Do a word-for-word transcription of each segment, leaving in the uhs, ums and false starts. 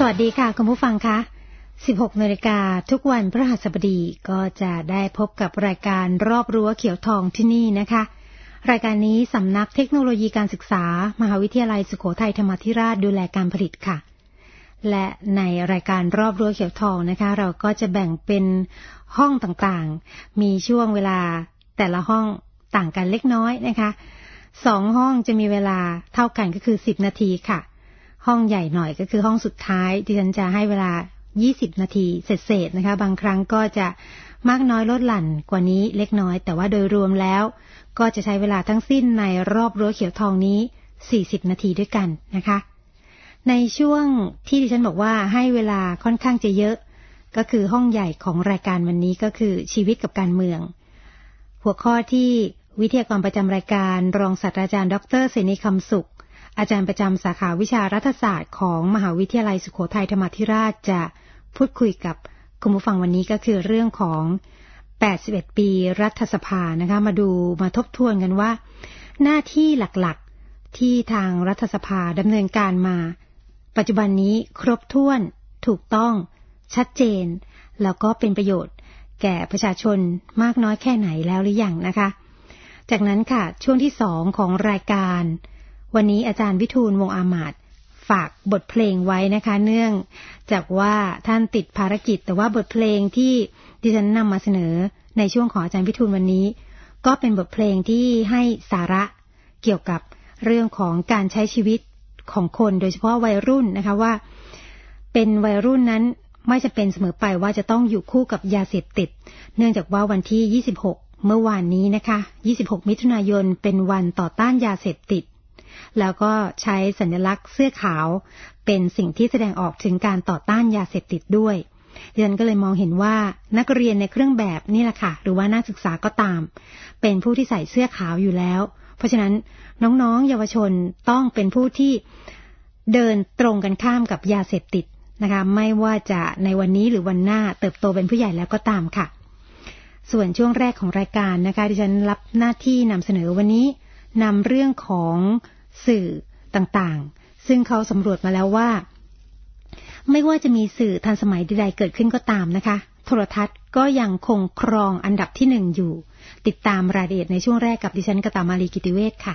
วัสดีค่ะคุณผู้ฟังคะสิบหกนาฬิกาทุกวันพฤหัสบดีก็จะได้พบกับรายการรอบรั้วเขียวทองที่นี่นะคะรายการนี้สำนักเทคโนโลยีการศึกษามหาวิทยาลัยสุโขทัยธรรมาธิราชดูแลการผลิตค่ะและในรายการรอบรั้วเขียวทองนะคะเราก็จะแบ่งเป็นห้องต่างๆมีช่วงเวลาแต่ละห้องต่างกันเล็กน้อยนะคะสองห้องจะมีเวลาเท่ากันก็คือสิบนาทีค่ะห้องใหญ่หน่อยก็คือห้องสุดท้ายที่ฉันจะให้เวลายี่สิบนาทีเศษๆนะคะบางครั้งก็จะมากน้อยลดหลั่นกว่านี้เล็กน้อยแต่ว่าโดยรวมแล้วก็จะใช้เวลาทั้งสิ้นในรอบรั้วเขียวทองนี้สี่สิบนาทีด้วยกันนะคะในช่วงที่ดิฉันบอกว่าให้เวลาค่อนข้างจะเยอะก็คือห้องใหญ่ของรายการวันนี้ก็คือชีวิตกับการเมืองหัวข้อที่วิทยากรประจำรายการรองศาสตราจารย์ดร.เสนีคำสุขอาจารย์ประจำสาขาวิชารัฐศาสตร์ของมหาวิทยาลัยสุโขทัยธรรมาธิราชจะพูดคุยกับคุณผู้ฟังวันนี้ก็คือเรื่องของแปดสิบเอ็ดปีรัฐสภานะคะมาดูมาทบทวนกันว่าหน้าที่หลักๆที่ทางรัฐสภาดำเนินการมาปัจจุบันนี้ครบถ้วนถูกต้องชัดเจนแล้วก็เป็นประโยชน์แก่ประชาชนมากน้อยแค่ไหนแล้วหรือยังนะคะจากนั้นค่ะช่วงที่สองของรายการวันนี้อาจารย์วิทูลวงศ์อามาตย์ฝากบทเพลงไว้นะคะเนื่องจากว่าท่านติดภารกิจแต่ว่าบทเพลงที่ดิฉันนำมาเสนอในช่วงของอาจารย์วิทูลวันนี้ก็เป็นบทเพลงที่ให้สาระเกี่ยวกับเรื่องของการใช้ชีวิตของคนโดยเฉพาะวัยรุ่นนะคะว่าเป็นวัยรุ่นนั้นไม่จะเป็นเสมอไปว่าจะต้องอยู่คู่กับยาเสพติดเนื่องจากว่าวันที่ยี่สิบหกเมื่อวานนี้นะคะยี่สิบหกมิถุนายนเป็นวันต่อต้านยาเสพติดแล้วก็ใช้สัญลักษณ์เสื้อขาวเป็นสิ่งที่แสดงออกถึงการต่อต้านยาเสพติดด้วยดิฉันก็เลยมองเห็นว่านักเรียนในเครื่องแบบนี่แหละค่ะหรือว่านักศึกษาก็ตามเป็นผู้ที่ใส่เสื้อขาวอยู่แล้วเพราะฉะนั้นน้องๆเยาวชนต้องเป็นผู้ที่เดินตรงกันข้ามกับยาเสพติดนะคะไม่ว่าจะในวันนี้หรือวันหน้าเติบโตเป็นผู้ใหญ่แล้วก็ตามค่ะส่วนช่วงแรกของรายการนะคะดิฉันรับหน้าที่นำเสนอวันนี้นำเรื่องของสื่อต่างๆซึ่งเขาสำรวจมาแล้วว่าไม่ว่าจะมีสื่อทันสมัยใดๆเกิดขึ้นก็ตามนะคะโทรทัศน์ก็ยังคงครองอันดับที่หนึ่งอยู่ติดตามรายละเอียดในช่วงแรกกับดิฉันกตามาลีกิติเวชค่ะ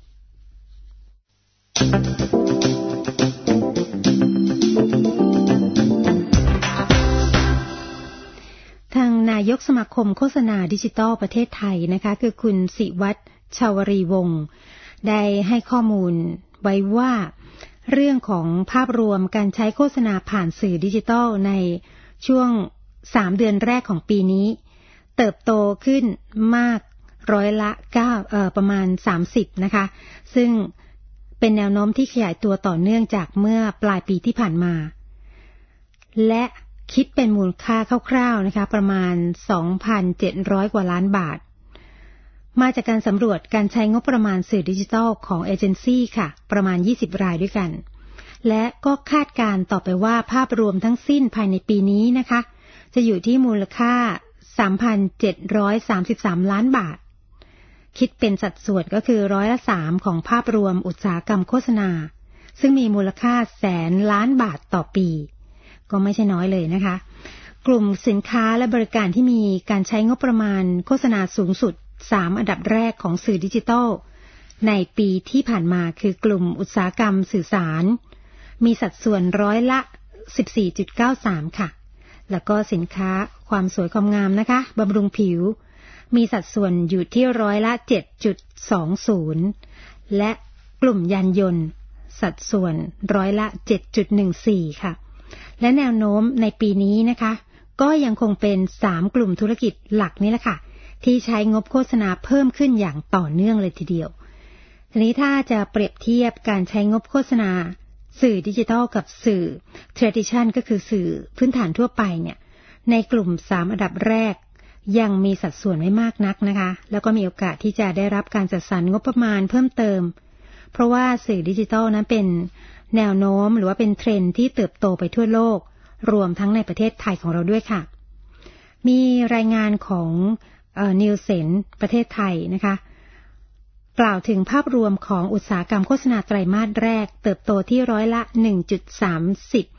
ทางนายกสมาคมโฆษณาดิจิทัลประเทศไทยนะคะคือคุณศิวัฒน์ชาวรีวงศ์ได้ให้ข้อมูลไว้ว่าเรื่องของภาพรวมการใช้โฆษณาผ่านสื่อดิจิทัลในช่วงสามเดือนแรกของปีนี้เติบโตขึ้นมากร้อยละเก้าเอ่อประมาณสามสิบนะคะซึ่งเป็นแนวโน้มที่ขยายตัวต่อเนื่องจากเมื่อปลายปีที่ผ่านมาและคิดเป็นมูลค่าคร่าวๆนะคะประมาณ สองพันเจ็ดร้อย กว่าล้านบาทมาจากการสำรวจการใช้งบประมาณสื่อดิจิทัลของเอเจนซี่ค่ะประมาณยี่สิบรายด้วยกันและก็คาดการต่อไปว่าภาพรวมทั้งสิ้นภายในปีนี้นะคะจะอยู่ที่มูลค่า สามพันเจ็ดร้อยสามสิบสาม ล้านบาทคิดเป็นสัดส่วนก็คือร้อยละสามของภาพรวมอุตสาหกรรมโฆษณาซึ่งมีมูลค่าแสนล้านบาทต่อปีก็ไม่ใช่น้อยเลยนะคะกลุ่มสินค้าและบริการที่มีการใช้งบประมาณโฆษณาสูงสุดสามอันดับแรกของสื่อดิจิทัลในปีที่ผ่านมาคือกลุ่มอุตสาหกรรมสื่อสารมีสัดส่วนร้อยละ สิบสี่จุดเก้าสาม ค่ะแล้วก็สินค้าความสวยความงามนะคะบำรุงผิวมีสัดส่วนอยู่ที่ร้อยละ เจ็ดจุดสองศูนย์ และกลุ่มยานยนต์สัดส่วนร้อยละ เจ็ดจุดหนึ่งสี่ ค่ะและแนวโน้มในปีนี้นะคะก็ยังคงเป็นสามกลุ่มธุรกิจหลักนี่แหละค่ะที่ใช้งบโฆษณาเพิ่มขึ้นอย่างต่อเนื่องเลยทีเดียวทีนี้ถ้าจะเปรียบเทียบการใช้งบโฆษณาสื่อดิจิทัลกับสื่อ tradition ก็คือสื่อพื้นฐานทั่วไปเนี่ยในกลุ่มสามอันดับแรกยังมีสัดส่วนไม่มากนักนะคะแล้วก็มีโอกาสที่จะได้รับการจัดสรรงบประมาณเพิ่มเติมเพราะว่าสื่อดิจิทัลนั้นเป็นแนวโน้มหรือว่าเป็นเทรนด์ที่เติบโตไปทั่วโลกรวมทั้งในประเทศไทยของเราด้วยค่ะมีรายงานของเอ่อนิวเซนประเทศไทยนะคะกล่าวถึงภาพรวมของอุตสาหกรรมโฆษณาไตรมาสแรกเติบโตที่ร้อยละ หนึ่งจุดสามศูนย์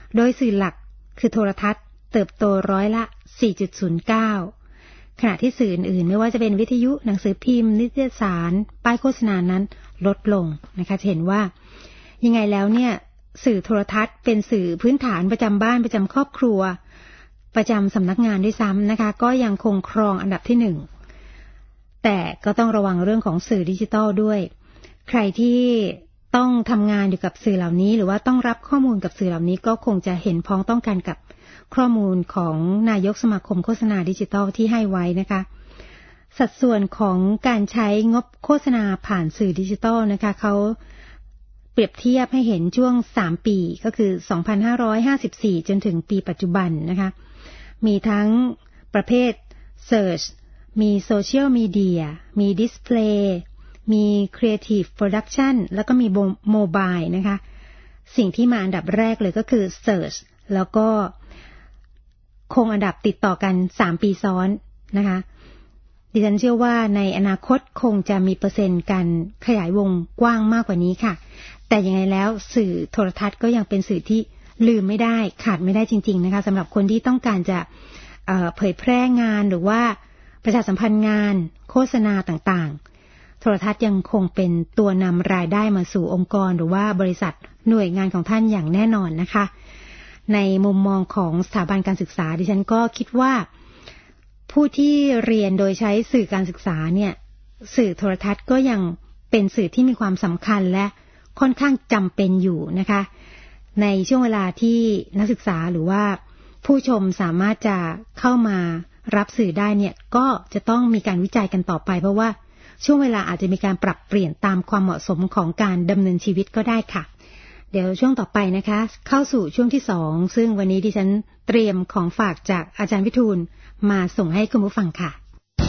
โดยสื่อหลักคือโทรทัศน์เติบโตร้อยละ สี่จุดศูนย์เก้า ขณะที่สื่ออื่นๆไม่ว่าจะเป็นวิทยุหนังสือพิมพ์นิตยสารป้ายโฆษณานั้นลดลงนะคะจะเห็นว่ายังไงแล้วเนี่ยสื่อโทรทัศน์เป็นสื่อพื้นฐานประจำบ้านประจำครอบครัวประจำสำนักงานด้วยซ้ำนะคะก็ยังคงครองอันดับที่หนึ่งแต่ก็ต้องระวังเรื่องของสื่อดิจิทัลด้วยใครที่ต้องทำงานอยู่กับสื่อเหล่านี้หรือว่าต้องรับข้อมูลกับสื่อเหล่านี้ก็คงจะเห็นพ้องต้องกันกับข้อมูลของนายกสมาคมโฆษณาดิจิทัลที่ให้ไว้นะคะสัดส่วนของการใช้งบโฆษณาผ่านสื่อดิจิทัลนะคะเขาเปรียบเทียบให้เห็นช่วงสามปีก็คือสองพันห้าร้อยห้าสิบสี่จนถึงปีปัจจุบันนะคะมีทั้งประเภท Search มี Social Media มี Display มี Creative Production แล้วก็มี Mobile นะคะสิ่งที่มาอันดับแรกเลยก็คือ Search แล้วก็คงอันดับติดต่อกันสามปีซ้อนนะคะดิฉันเชื่อว่าในอนาคตคงจะมีเปอร์เซ็นต์การขยายวงกว้างมากกว่านี้ค่ะแต่ยังไงแล้วสื่อโทรทัศน์ก็ยังเป็นสื่อที่ลืมไม่ได้ขาดไม่ได้จริงๆนะคะสำหรับคนที่ต้องการจะเอ่อเผยแพร่งานหรือว่าประชาสัมพันธ์งานโฆษณาต่างๆโทรทัศน์ยังคงเป็นตัวนำรายได้มาสู่องค์กรหรือว่าบริษัทหน่วยงานของท่านอย่างแน่นอนนะคะในมุมมองของสถาบันการศึกษาดิฉันก็คิดว่าผู้ที่เรียนโดยใช้สื่อการศึกษาเนี่ยสื่อโทรทัศน์ก็ยังเป็นสื่อที่มีความสำคัญและค่อนข้างจำเป็นอยู่นะคะในช่วงเวลาที่นักศึกษาหรือว่าผู้ชมสามารถจะเข้ามารับสื่อได้เนี่ยก็จะต้องมีการวิจัยกันต่อไปเพราะว่าช่วงเวลาอาจจะมีการปรับเปลี่ยนตามความเหมาะสมของการดำเนินชีวิตก็ได้ค่ะเดี๋ยวช่วงต่อไปนะคะเข้าสู่ช่วงที่สองซึ่งวันนี้ดิฉันเตรียมของฝากจากอาจารย์วิทูลมาส่งให้คุณผู้ฟังค่ะ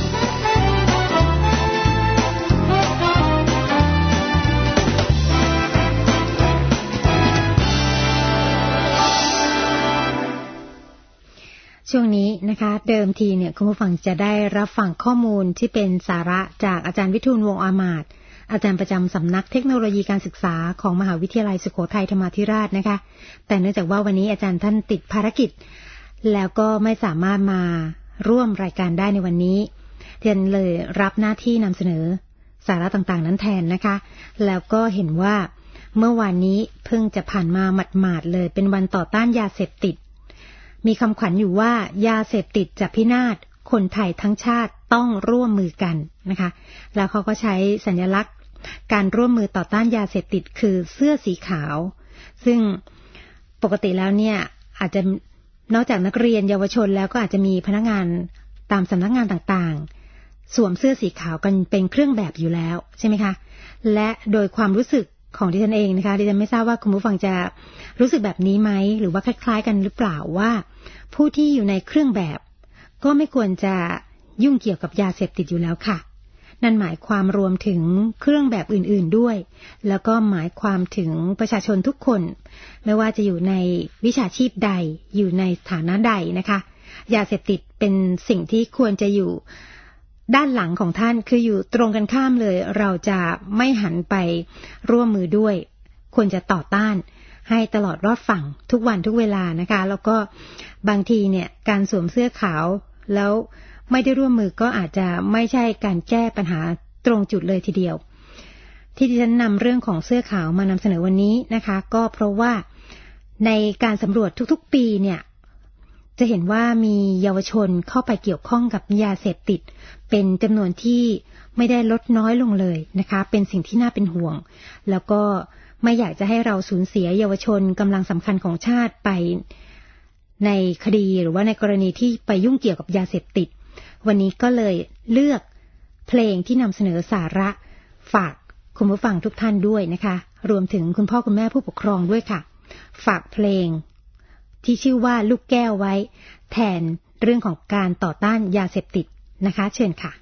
ช่วงนี้นะคะเดิมทีเนี่ยคุณผู้ฟังจะได้รับฟังข้อมูลที่เป็นสาระจากอาจารย์วิทูลวงศ์อามาตย์อาจารย์ประจำสำนักเทคโนโลยีการศึกษาของมหาวิทยาลัยสุโขทัยธรรมาธิราชนะคะแต่เนื่องจากว่าวันนี้อาจารย์ท่านติดภารกิจแล้วก็ไม่สามารถมาร่วมรายการได้ในวันนี้เรียนเลยรับหน้าที่นำเสนอสาระต่างๆนั้นแทนนะคะแล้วก็เห็นว่าเมื่อวานนี้เพิ่งจะผ่านมาหมาดๆเลยเป็นวันต่อต้านยาเสพติดมีคำขวัญอยู่ว่ายาเสพติดจะพินาศคนไทยทั้งชาติต้องร่วมมือกันนะคะแล้วเขาก็ใช้สัญลักษณ์การร่วมมือต่อต้านยาเสพติดคือเสื้อสีขาวซึ่งปกติแล้วเนี่ยอาจจะนอกจากนักเรียนเยาวชนแล้วก็อาจจะมีพนักงานตามสำนักงานต่างๆสวมเสื้อสีขาวกันเป็นเครื่องแบบอยู่แล้วใช่ไหมคะและโดยความรู้สึกของดิฉันเองนะคะดิฉันไม่ทราบว่าคุณผู้ฟังจะรู้สึกแบบนี้ไหมหรือว่าคล้ายๆกันหรือเปล่าว่าผู้ที่อยู่ในเครื่องแบบก็ไม่ควรจะยุ่งเกี่ยวกับยาเสพติดอยู่แล้วค่ะนั่นหมายความรวมถึงเครื่องแบบอื่นๆด้วยแล้วก็หมายความถึงประชาชนทุกคนไม่ว่าจะอยู่ในวิชาชีพใดอยู่ในฐานะใดนะคะยาเสพติดเป็นสิ่งที่ควรจะอยู่ด้านหลังของท่านคืออยู่ตรงกันข้ามเลยเราจะไม่หันไปร่วมมือด้วยควรจะต่อต้านให้ตลอดรอดฝั่งทุกวันทุกเวลานะคะแล้วก็บางทีเนี่ยการสวมเสื้อขาวแล้วไม่ได้ร่วมมือก็อาจจะไม่ใช่การแก้ปัญหาตรงจุดเลยทีเดียวที่ดิฉันนำเรื่องของเสื้อขาวมานำเสนอวันนี้นะคะก็เพราะว่าในการสำรวจทุกๆปีเนี่ยจะเห็นว่ามีเยาวชนเข้าไปเกี่ยวข้องกับยาเสพติดเป็นจำนวนที่ไม่ได้ลดน้อยลงเลยนะคะเป็นสิ่งที่น่าเป็นห่วงแล้วก็ไม่อยากจะให้เราสูญเสียเยาวชนกำลังสำคัญของชาติไปในคดีหรือว่าในกรณีที่ไปยุ่งเกี่ยวกับยาเสพติดวันนี้ก็เลยเลือกเพลงที่นำเสนอสาระฝากคุณผู้ฟังทุกท่านด้วยนะคะรวมถึงคุณพ่อคุณแม่ผู้ปกครองด้วยค่ะฝากเพลงที่ชื่อว่าลูกแก้วไว้แทนเรื่องของการต่อต้านยาเสพติดนะคะเชิญค่ะ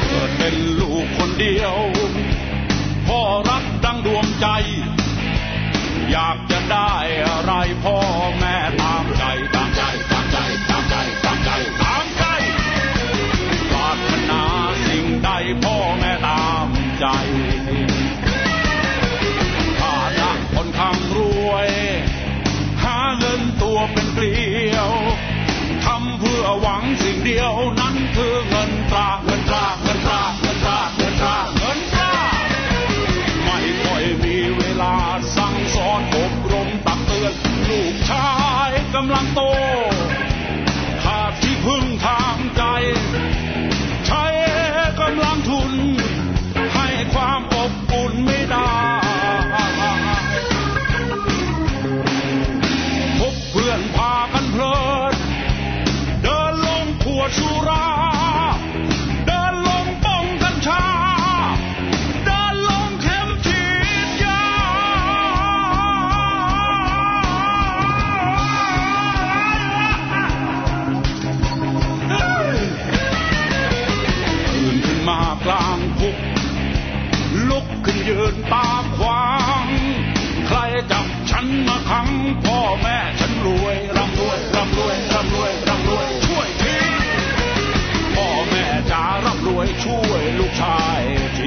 พ่อรักดังดวงใจอยากจะได้อะไรพ่อแม่ตามใจตามใจตามใจตามใจตามใจตามใจปรารถนาสิ่งใดพ่อแม่ตามใจฐานะคนข้างรวยหาเงินตัวเป็นเกลียวทำเพื่อหวังสิ่งเดียวนั้นคือเงินตราเงินตราเงินตราเงินตราเงินตราเงินตราไม่ค่อยมีเวลาสั่งสอนอบรมตักเตือนลูกชายกำลังโตขาดที่พึ่งทางใจใช้กำลังทุนให้ความอบอุ่นไม่ได้พบเพื่อนพากันเพลินเดินลงขวดสุราเดินลงป้องกัญชาเดินลงเข็มฉีดยาตื่นขึ้นมากลางคุกลุกขึ้นยืนตาขวางใครจับฉันมาขังพ่อแม่ฉันรวยร่ำรวยร่ำรวยร่ำรวยร่ำรวยช่วยทีพ่อแม่จ๋าร่ำรวยช่วยลูกชายที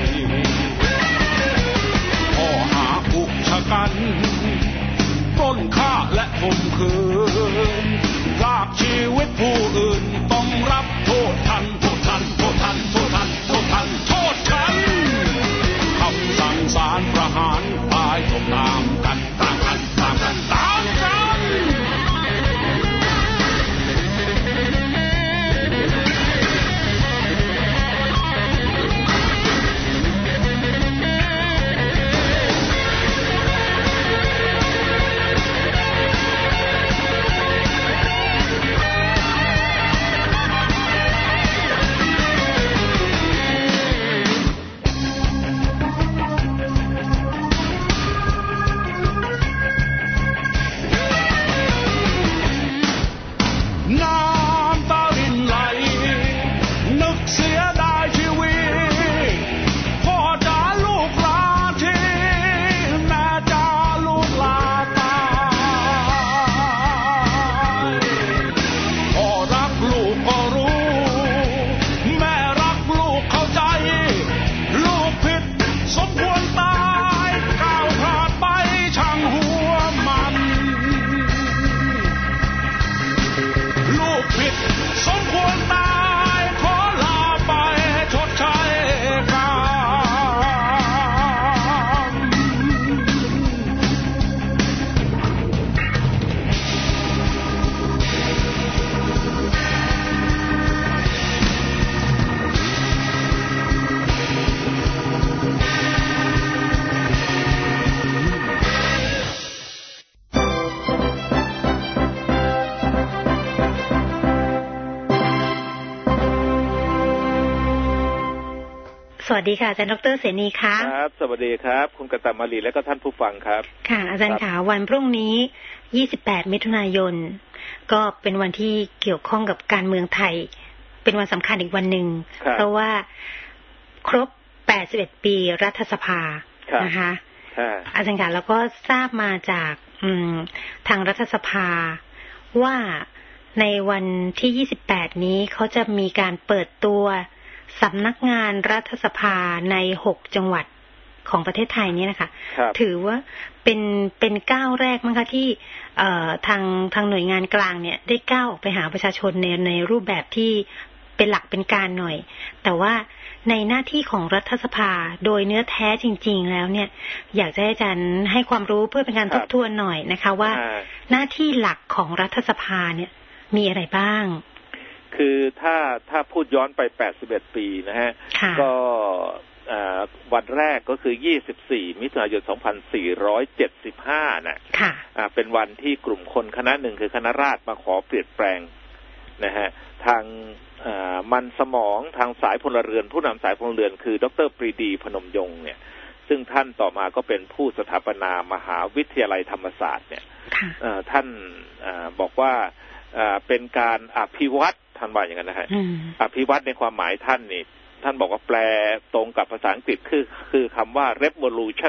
ข้อหาอุกชะกันปล้นฆ่าและข่มขืนพรากชีวิตผู้อื่นต้องรับโทษทันโทษทันโทษทันโทษทันโทษทันโทษทันคำสั่งศาลประหารตายต้องตามกันตามกันตามกันตามกันสวัสดีค่ะอาจารย์ดร.เสนีค่ะครับสวัสดีครับคุณกตมาลีและก็ท่านผู้ฟังครับค่ะอาจารย์ขาวันพรุ่งนี้ยี่สิบแปดมิถุนายนก็เป็นวันที่เกี่ยวข้องกับการเมืองไทยเป็นวันสำคัญอีกวันหนึ่งเพราะว่าครบแปดสิบเอ็ดปีรัฐสภานะคะอาจารย์ขาแล้วก็ทราบมาจากทางรัฐสภาว่าในวันที่ยี่สิบแปดนี้เขาจะมีการเปิดตัวสำนักงานรัฐสภาในหกจังหวัดของประเทศไทยนี่นะคะถือว่าเป็นเป็นก้าวแรกมั้งคะที่เอ่อทางทางหน่วยงานกลางเนี่ยได้ก้าวออกไปหาประชาชนในในรูปแบบที่เป็นหลักเป็นการหน่อยแต่ว่าในหน้าที่ของรัฐสภาโดยเนื้อแท้จริงๆแล้วเนี่ยอยากจะให้อาจารย์ให้ความรู้เพื่อเป็นการทบทวนหน่อยนะคะว่าหน้าที่หลักของรัฐสภาเนี่ยมีอะไรบ้างคือถ้าถ้าพูดย้อนไปแปดสิบเอ็ดปีนะฮะก็วันแรกก็คือยี่สิบสี่มิถุนายนสองพันสี่ร้อยเจ็ดสิบห้าน่ะเป็นวันที่กลุ่มคนคณะหนึ่งคือคณะราษฎรมาขอเปลี่ยนแปลงนะฮะทางมันสมองทางสายพลเรือนผู้นำสายพลเรือนคือดร.ปรีดีพนมยงค์เนี่ยซึ่งท่านต่อมาก็เป็นผู้สถาปนามหาวิทยาลัยธรรมศาสตร์เนี่ยท่านบอกว่าเป็นการอภิวัตรท่านว่าอย่างนั้นนะฮะอภิวัตรในความหมายท่านนี่ท่านบอกว่าแปลตรงกับภาษาอังกฤษคือคือคำว่า revolution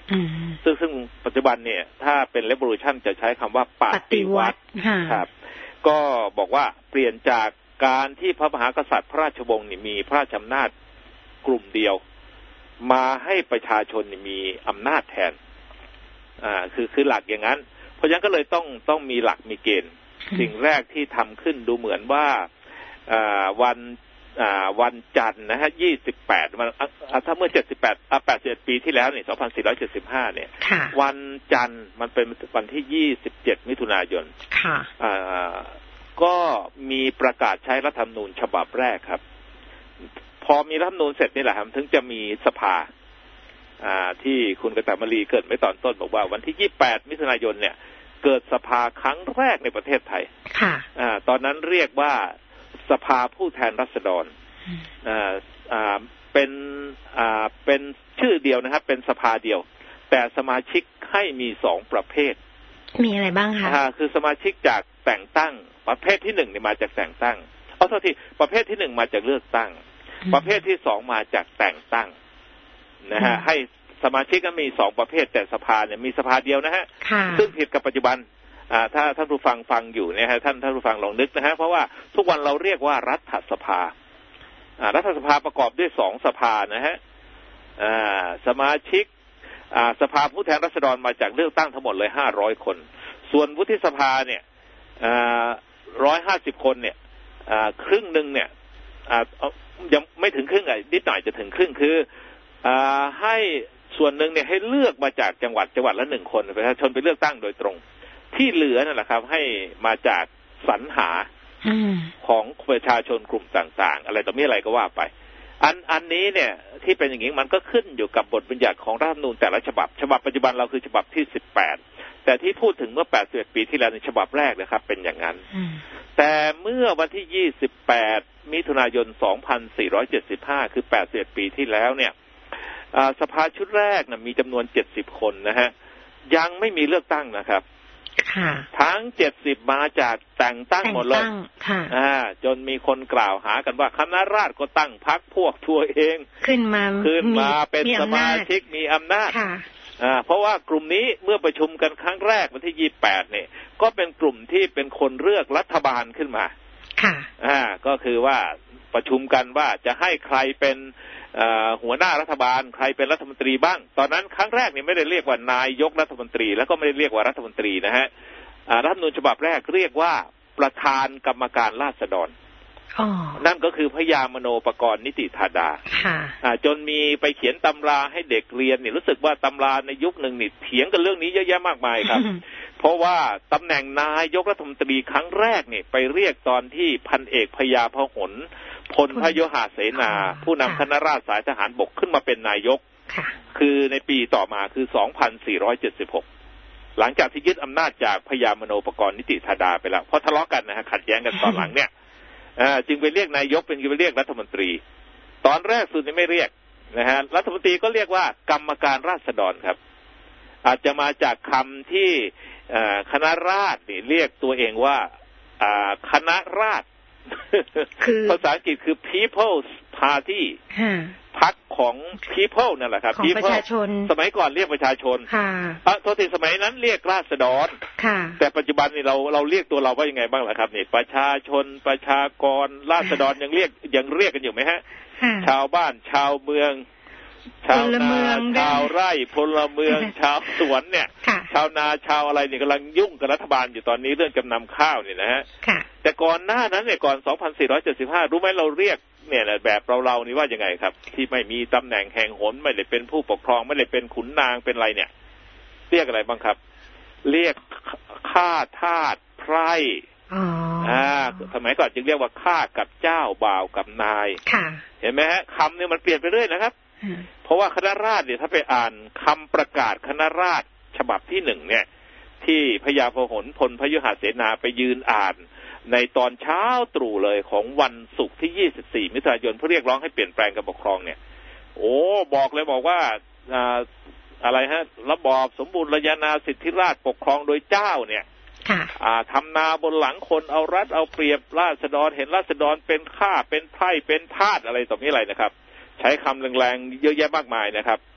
ซึ่งซึ่งปัจจุบันเนี่ยถ้าเป็น revolution จะใช้คำว่าปฏิวัติครับก็บอกว่าเปลี่ยนจากการที่พระมหากษัตริย์พระราชวงศ์นี่มีพระราชอำนาจกลุ่มเดียวมาให้ประชาชนมีอำนาจแทนอ่าคือคือหลักอย่างนั้นเพราะฉะนั้นก็เลยต้องต้องมีหลักมีเกณฑ์สิ่งแรกที่ทำขึ้นดูเหมือนว่าอ่าวันอ่าวันจันทร์นะฮะยี่สิบแปดมันถ้าเมื่อเจ็ดสิบแปดอ่ะแปดสิบเอ็ดปีที่แล้วเนี่ยสองพันสี่ร้อยเจ็ดสิบห้าเนี่ยวันจันทร์มันเป็นวันที่ยี่สิบเจ็ดมิถุนายนค่ะอ่าก็มีประกาศใช้รัฐธรรมนูญฉบับแรกครับพอมีรัฐธรรมนูญเสร็จนี่แหละครับถึงจะมีสภาอ่าที่คุณกตมรีเกิดไว้ตอนต้นบอกว่าวันที่ยี่สิบแปดมิถุนายนเนี่ยเกิดสภาครั้งแรกในประเทศไทยค่ะอ่าตอนนั้นเรียกว่าสภาผู้แทนราษฎรอ่าอ่าเป็นอ่าเป็นชื่อเดียวนะครับเป็นสภาเดียวแต่สมาชิกให้มีสองประเภทมีอะไรบ้างคะอ่าคือสมาชิกจากแต่งตั้งประเภทที่หนึ่งเนี่ยมาจากแต่งตั้งเอาเท่าที่ประเภทที่หนึ่งมาจากเลือกตั้งประเภทที่สองมาจากแต่งตั้งนะฮะให้สมาชิกก็มีสองประเภทแต่สภาเนี่ยมีสภาเดียวนะฮะซึ่งผิดกับปัจจุบันอ่าถ้าท่านผู้ฟังฟังอยู่เนี่ยฮะท่านท่านผู้ฟังลองนึกนะฮะเพราะว่าทุกวันเราเรียกว่ารัฐสภาอ่ารัฐสภาประกอบด้วยสองสภานะฮะอ่าสมาชิกอ่าสภาผู้แทนราษฎรมาจากเลือกตั้งทั้งหมดเลยห้าร้อยคนส่วนวุฒิสภาเนี่ยอ่าร้อยห้าสิบคนเนี่ยอ่าครึ่งหนึ่งเนี่ยอ่ายังไม่ถึงครึ่งไอ้นิดหน่อยจะถึงครึ่งคืออ่าให้ส่วนหนึ่งเนี่ยให้เลือกมาจากจังหวัดจังหวัดละหนึ่งคนประชาชนไปเลือกตั้งโดยตรงที่เหลือนั่นแหละครับให้มาจากสรรหาของประชาชนกลุ่มต่างๆอะไรต่อมีอะไรก็ว่าไปอันอันนี้เนี่ยที่เป็นอย่างนี้มันก็ขึ้นอยู่กับบทบัญญัติของรัฐธรรมนูญแต่ละฉบับฉบับปัจจุบันเราคือฉบับที่สิบแปดแต่ที่พูดถึงเมื่อแปดสิบเอ็ดปีที่แล้วในฉบับแรกนะครับเป็นอย่างนั้นแต่เมื่อวันที่ยี่สิบแปดมิถุนายนสองพันสี่ร้อยเจ็ดสิบห้าคือแปดสิบเอ็ดปีที่แล้วเนี่ยสภาชุดแรกนะมีจำนวนเจ็ดสิบคนนะฮะยังไม่มีเลือกตั้งนะครับทั้งเจ็ดสิบมาจากแต่งตั้งหมดเลยอ่าจนมีคนกล่าวหากันว่าคณะราษฎรก็ตั้งพรรคพวกตัวเองขึ้นมาขึ้นมาเป็นสมาชิกมีอำนาจอ่าเพราะว่ากลุ่มนี้เมื่อประชุมกันครั้งแรกวันที่ยี่สิบแปดเนี่ยก็เป็นกลุ่มที่เป็นคนเลือกรัฐบาลขึ้นมาค่ะอ่าก็คือว่าประชุมกันว่าจะให้ใครเป็นหัวหน้ารัฐบาลใครเป็นรัฐมนตรีบ้างตอนนั้นครั้งแรกนี่ไม่ได้เรียกว่านายกรัฐมนตรีแล้วก็ไม่ได้เรียกว่ารัฐมนตรีนะฮะรัฐธรรมนูญฉบับแรกเรียกว่าประธานกรรมการราษฎรนั่นก็คือพระยามโนปกรณ์นิติธาดาจนมีไปเขียนตำราให้เด็กเรียนนี่รู้สึกว่าตำราในยุคหนึ่งนี่เถียงกันเรื่องนี้เยอะแยะมากมายครับ เพราะว่าตำแหน่งนายกรัฐมนตรีครั้งแรกนี่ไปเรียกตอนที่พันเอกพญาพหลพลพยุหเสนาผู้นำคณะราษฎรสายทหารบกขึ้นมาเป็นนายกคือในปีต่อมาคือสองพันสี่ร้อยเจ็ดสิบหกหลังจากที่ยึดอำนาจจากพญามโนปกรณ์นิติธาดาไปแล้วเพราะทะเลาะกันนะฮะขัดแย้งกันตอนหลังเนี่ยจึงไปเรียกนายกเป็นไปเรียกรัฐมนตรีตอนแรกสุดนี่ไม่เรียกนะฮะรัฐมนตรีก็เรียกว่ากรรมการราษฎรครับอาจจะมาจากคำที่คณะราษฎรนี่เรียกตัวเองว่าคณะราษฎรภาษาอังกฤษคือ People's Party พรรคของ People นั่นแหละครับของประชาชนสมัยก่อนเรียกประชาชนค่ะอ่ะโทษทีสมัยนั้นเรียกราษฎรค่ะแต่ปัจจุบันนี่เราเราเรียกตัวเราว่ายังไงบ้างล่ะครับนี่ประชาชนประชากรราษฎรยังเรียกยังเรียกกันอยู่ไหมฮะชาวบ้านชาวเมืองชาวนาชาวไร่พลเมืองชาวสวนเนี่ยชาวนาชาวอะไรเนี่ยกำลังยุ่งกับรัฐบาลอยู่ตอนนี้เรื่องจำนำข้าวเนี่ยนะฮะแต่ก่อนหน้านั้นเนี่ยก่อนสองพันสี่ร้อยเจ็ดสิบห้ารู้ไหมเราเรียกเนี่ยแบบเราๆนี่ว่ายังไงครับที่ไม่มีตำแหน่งแห่งหนไม่ได้เป็นผู้ปกครองไม่ได้เป็นขุนนางเป็นอะไรเนี่ยเรียกอะไรบ้างครับเรียกข้าทาสไพร่อ่าสมัยก่อนจึงเรียกว่าข้ากับเจ้าบ่าวกับนายเห็นไหมฮะคำเนี่ยมันเปลี่ยนไปเรื่อยนะครับเพราะว่าคณะราษฎรเนี่ยถ้าไปอ่านคำประกาศคณะราษฎรฉบับที่หนึ่งเนี่ยที่พญาพหลพลพยุหเสนาไปยืนอ่านในตอนเช้าตรู่เลยของวันศุกร์ที่ยี่สิบสี่มิถุนายนเพื่อเรียกร้องให้เปลี่ยนแปลงการปกครองเนี่ยโอ้บอกเลยบอกว่าอ่าอะไรฮะระบอบสมบูรณาญาสิทธิราชย์ปกครองโดยเจ้าเนี่ยอ่าทำนาบนหลังคนเอารัดเอาเปรียบราษฎรเห็นราษฎรเป็นข้าเป็นไพร่เป็นทาสอะไรต่อมีอะไรนะครับใช้คำแรงๆเยอะแยะมากมายนะครับ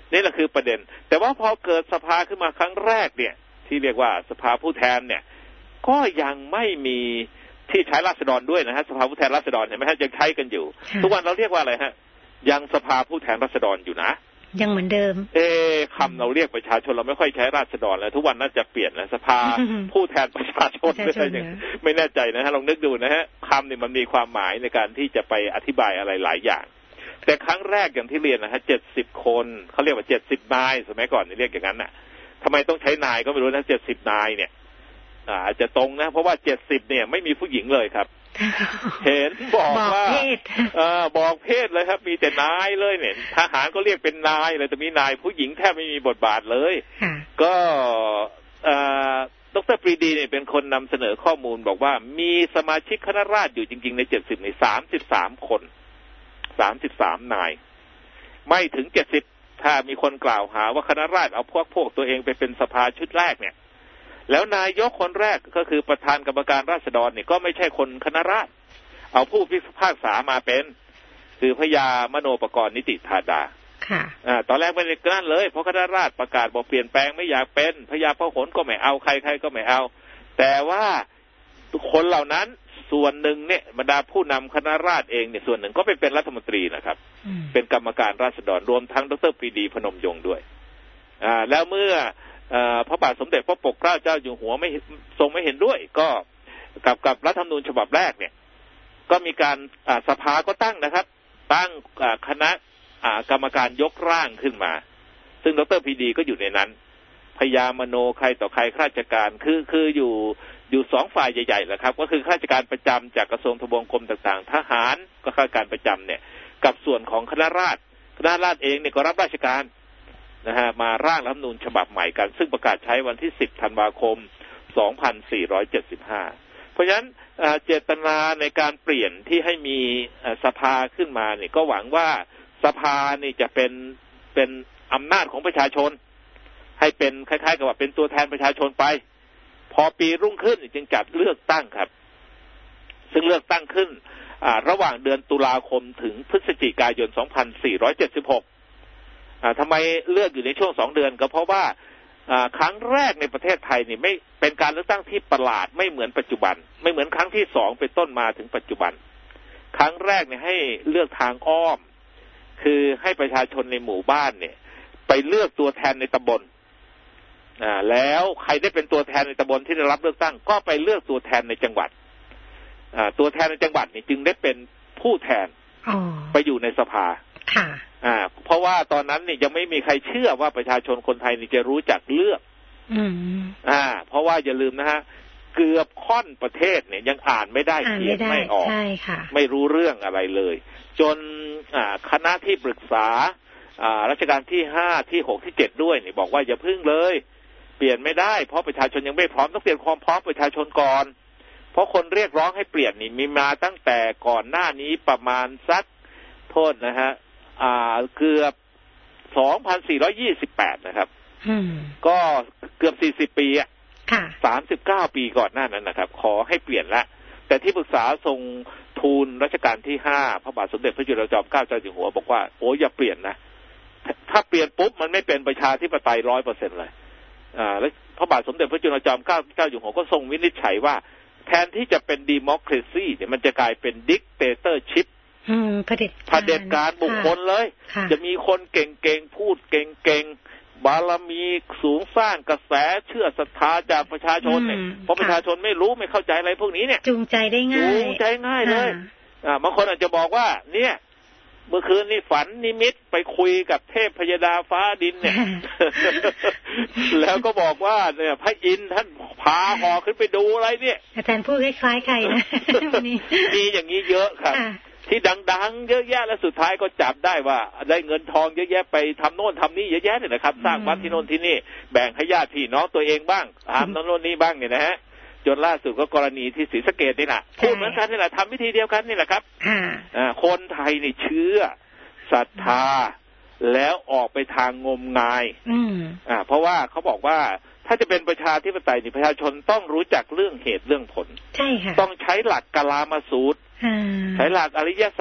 นี่แหละคือประเด็นแต่ว่าพอเกิดสภาขึ้นมาครั้งแรกเนี่ยที่เรียกว่าสภาผู้แทนเนี่ยก็ยังไม่มีที่ใช้ราษฎรด้วยนะฮะสภาผู้แทนราษฎรเนี่ยไม่ใช่ยังใช้กันอยู่ทุกวันเราเรียกว่าอะไรฮะยังสภาผู้แทนราษฎรอยู่นะยังเหมือนเดิมเอ๊ะคำเราเรียกประชาชนเราไม่ค่อยใช้ราษฎรแล้วทุกวันน่าจะเปลี่ยนนะสภาผู้แทนประชาชนไม่ใช่ยังไม่แน่ใจนะฮะลองนึกดูนะฮะคำนี่มันมีความหมายในการที่จะไปอธิบายอะไรหลายอย่างแต่ครั้งแรกอย่างที่เรียนนะฮะเจ็ดสิบคนเขาเรียกว่าเจ็ดสิบนายสมัยก่อนนี่เรียกอย่างนั้นน่ะทำไมต้องใช้นายก็ไม่รู้นะเจ็ดสิบนายเนี่ยอาจจะตรงนะเพราะว่าเจ็ดสิบเนี่ยไม่มีผู้หญิงเลยครับเห็นบอกว่าเออบอกเพศเลยครับมีแต่นายเลยเนี่ยทหารก็เรียกเป็นนายเลยแต่มีนายผู้หญิงแทบไม่มีบทบาทเลยก็ดร.ปรีดีเนี่ยเป็นคนนำเสนอข้อมูลบอกว่ามีสมาชิกคณะราษฎรอยู่จริงๆในเจ็ดสิบในสามสิบสามคนสามสิบสามนายไม่ถึงเจ็ดสิบถ้ามีคนกล่าวหาว่าคณะราษฎรเอาพวกพวกตัวเองไปเป็นสภาชุดแรกเนี่ยแล้วนายกคนแรกก็คือประธานกรรมการราษฎรเนี่ยก็ไม่ใช่คนคณะราษฎรเอาผู้พิพากษามาเป็นคือพญามโนปกรณ์นิติธาดาค่ะอ่าตอนแรกไม่ได้กลั่นเลยเพราะคณะราษฎรประกาศบอกเปลี่ยนแปลงไม่อยากเป็นพญาพหลก็ไม่เอาใครใครก็ไม่เอาแต่ว่าคนเหล่านั้นส่วนหนึ่งเนี่ยบรรดาผู้นำคณะราษฎรเองเนี่ยส่วนหนึ่งก็ไปเป็นรัฐมนตรีนะครับเป็นกรรมการราษฎรรวมทั้งดร.ปรีดีพนมยงค์ด้วยอ่าแล้วเมื่อพระบาทสมเด็จพระปกเกล้าเจ้าอยู่หัวไม่ทรงไม่เห็นด้วยก็กับกับรัฐธรรมนูญฉบับแรกเนี่ยก็มีการสภาก็ตั้งนะครับตั้งคณะกรรมการยกร่างขึ้นมาซึ่งดร.ปรีดีก็อยู่ในนั้นพญามโนใครต่อใครข้าราชการคือคืออยู่อยู่สองฝ่ายใหญ่ๆแหละครับก็คือข้าราชการประจำจากกระทรวงทบวงกรมต่างๆทหารก็ข้าราชการประจำเนี่ยกับส่วนของคณะราษฎรคณะราษฎรเองเนี่ยก็รับราชการนะฮะมาร่างรัฐธรรมนูญฉบับใหม่กันซึ่งประกาศใช้วันที่สิบธันวาคมสองพันสี่ร้อยเจ็ดสิบห้าเพราะฉะนั้นเจตนาในการเปลี่ยนที่ให้มีสภาขึ้นมาเนี่ยก็หวังว่าสภานี่จะเป็นเป็นอำนาจของประชาชนให้เป็นคล้ายๆกับว่าเป็นตัวแทนประชาชนไปพอปีรุ่งขึ้นจึงจัดเลือกตั้งครับซึ่งเลือกตั้งขึ้นระหว่างเดือนตุลาคมถึงพฤศจิกายนสองพันสี่ร้อยเจ็ดสิบหกทำไมเลือกอยู่ในช่วงสองเดือนก็เพราะว่าครั้งแรกในประเทศไทยนี่ไม่เป็นการเลือกตั้งที่ประหลาดไม่เหมือนปัจจุบันไม่เหมือนครั้งที่สองเป็นต้นมาถึงปัจจุบันครั้งแรกเนี่ยให้เลือกทางอ้อมคือให้ประชาชนในหมู่บ้านเนี่ยไปเลือกตัวแทนในตำบลอ่าแล้วใครได้เป็นตัวแทนในตำบลที่ได้รับเลือกตั้งก็ไปเลือกตัวแทนในจังหวัดอ่าตัวแทนในจังหวัดนี่จึงได้เป็นผู้แทนไปอยู่ในสภาค่ะอ่าเพราะว่าตอนนั้นนี่ยังไม่มีใครเชื่อว่าประชาชนคนไทยนี่จะรู้จักเลือกอืมอ่าเพราะว่าอย่าลืมนะฮะเกือบค่อนประเทศเนี่ยยังอ่านไม่ได้เขียนไม่ออกใช่ค่ะไม่รู้เรื่องอะไรเลยจนอ่าคณะที่ปรึกษาอ่ารัชกาลที่ห้าที่หกที่เจ็ดด้วยนี่บอกว่าอย่าพึ่งเลยเปลี่ยนไม่ได้เพราะประชาชนยังไม่พร้อมต้องเปลี่ยนความพร้อมประชาชนก่อนเพราะคนเรียกร้องให้เปลี่ยนนี่มีมาตั้งแต่ก่อนหน้านี้ประมาณสักโทษนะฮะอ่าเกือบ สองพันสี่ร้อยยี่สิบแปด นะครับก็เกือบสี่สิบปีอ่ะสามสิบเก้าปีก่อนหน้านั้นนะครับขอให้เปลี่ยนละแต่ที่ปรึกษาทรงทูลรัชกาลที่ห้าพระบาทสมเด็จพระจุลจอมเกล้าเจ้าอยู่หัวบอกว่าโอ้อย่าเปลี่ยนนะถ้าเปลี่ยนปุ๊บมันไม่เป็นประชาธิปไตย ร้อยเปอร์เซ็นต์ เลยอ่าแล้วพระบาทสมเด็จพระจุลจอมเกล้าเจ้าอยู่หัวก็ทรงวินิจฉัยว่าแทนที่จะเป็นดิโมคราซีเนี่ยมันจะกลายเป็นดิกเตเตอร์ชิพเผด็จการเผด็จการบุคคลเลยจะมีคนเก่งๆพูดเก่งๆบารมีสูงสร้างกระแสเชื่อศรัทธาจากประชาชนเนี่ยเพราะประชาชนไม่รู้ไม่เข้าใจอะไรพวกนี้เนี่ยจูงใจได้ง่ายจูงใจง่ายเลยอ่าบางคนอาจจะบอกว่าเนี่ยเมื่อคืนนี่ฝันนิมิตไปคุยกับเทพพยดาฟ้าดินเนี่ย แล้วก็บอกว่าเนี่ยพระอินทร์ท่านพาหอขึ้นไปดูอะไรเนี่ยอาจารย์พูดคล้ายๆใครนะมีอย่างนี้เยอะครับที่ดังๆเยอะแยะแล้วสุดท้ายก็จับได้ว่าได้เงินทองเยอะแยะไปทำโน่นทำนี่เยอะแยะเนี่ยนะครับสร้างวัดที่โน่นที่นี่แบ่งให้ญาติพี่น้องตัวเองบ้างทำโน่นนี่บ้างเนี่ยนะฮะจนล่าสุดก็กรณีที่ศรีสะเกษนี่แหละพูดเหมือนกันนี่แหละทำวิธีเดียวกันนี่แหละครับอ่าคนไทยนี่เชื่อศรัทธาแล้วออกไปทางงมงายอ่าเพราะว่าเขาบอกว่าถ้าจะเป็นประชาธิปไตยนี่ประชาชนต้องรู้จักเรื่องเหตุเรื่องผลใช่ค่ะต้องใช้หลักกลามาสูตรใช้หลักอริยสัจ